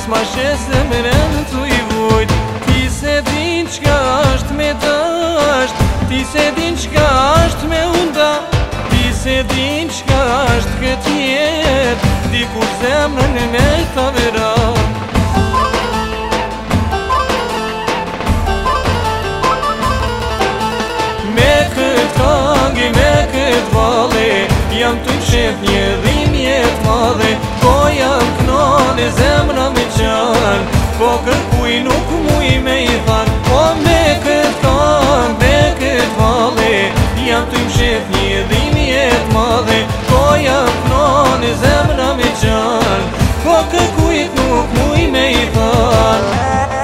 s'ma shes zemrën tu i vujt. Ti se din qka është me dasht, ti se din qka është me unda, ti se din qka është këtë jet, dikur zemrën me ta vera. Me këtë kangi, me këtë vale, jam të qep një dhimje t'madhe. Po jam knane, zemra me qanë, po kërkuj nuk muj me i thanë. Po me këtë kang, me këtë vale, jam të qep një dhimje t'madhe. Po jam knane, zemra me qanë, po kërkuj nuk muj me i thanë.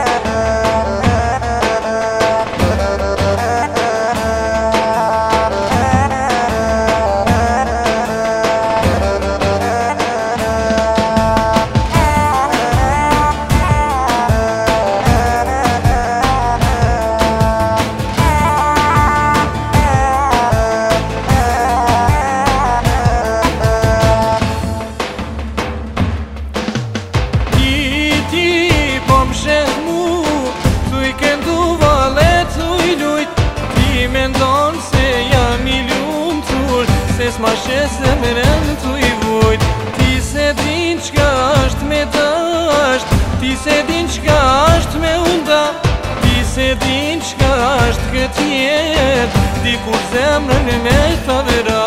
S'ma shes zemrën tu i vujt. Ti se din qka është me dasht, ti se din qka është me unda, ti se din qka është këtë jet, dikur zemrën me ta vera.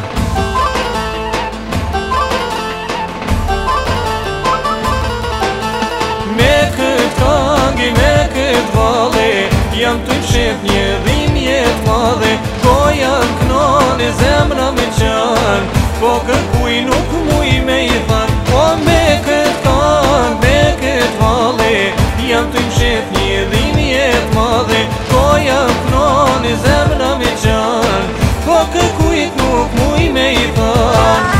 Me këtë kangi, me këtë vale, jam të qep një dhimje t'madhe. Po jam knane, zemra me qanë, po kërkuj nuk muj me i thanë. Po me këtë kang, me këtë vale, jam të qep një dhimje t'madhe. Po jam knane, zemra me qanë, po kërkuj nuk muj me i thanë.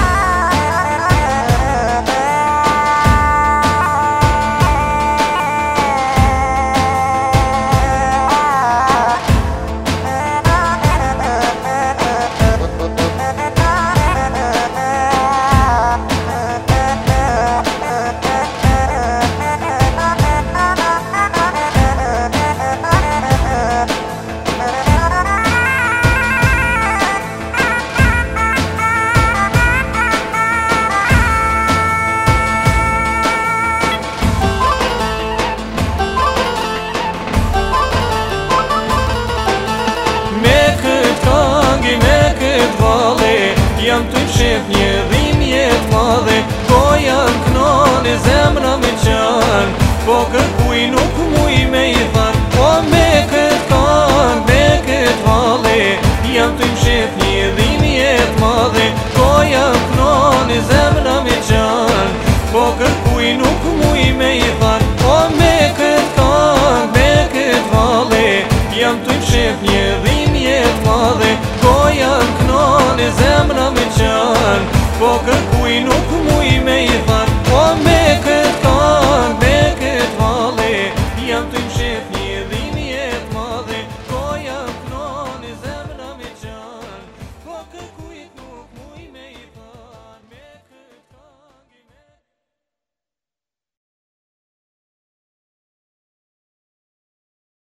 Jam të qep një dhimje t'madhe. Po jam knane, zemra me qanë, po kërkuj nuk muj me i thanë. Po me këtë kang, me këtë vale, jam të qep një dhimje t'madhe. Po jam knane, zemra me qanë, po kërkuj nuk muj me i thanë. Po me këtë kang, me këtë vale, jam të qep një dhimje t'madhe. Po jam knane, zemra me qanë, po kërkuj nuk muj me i thanë.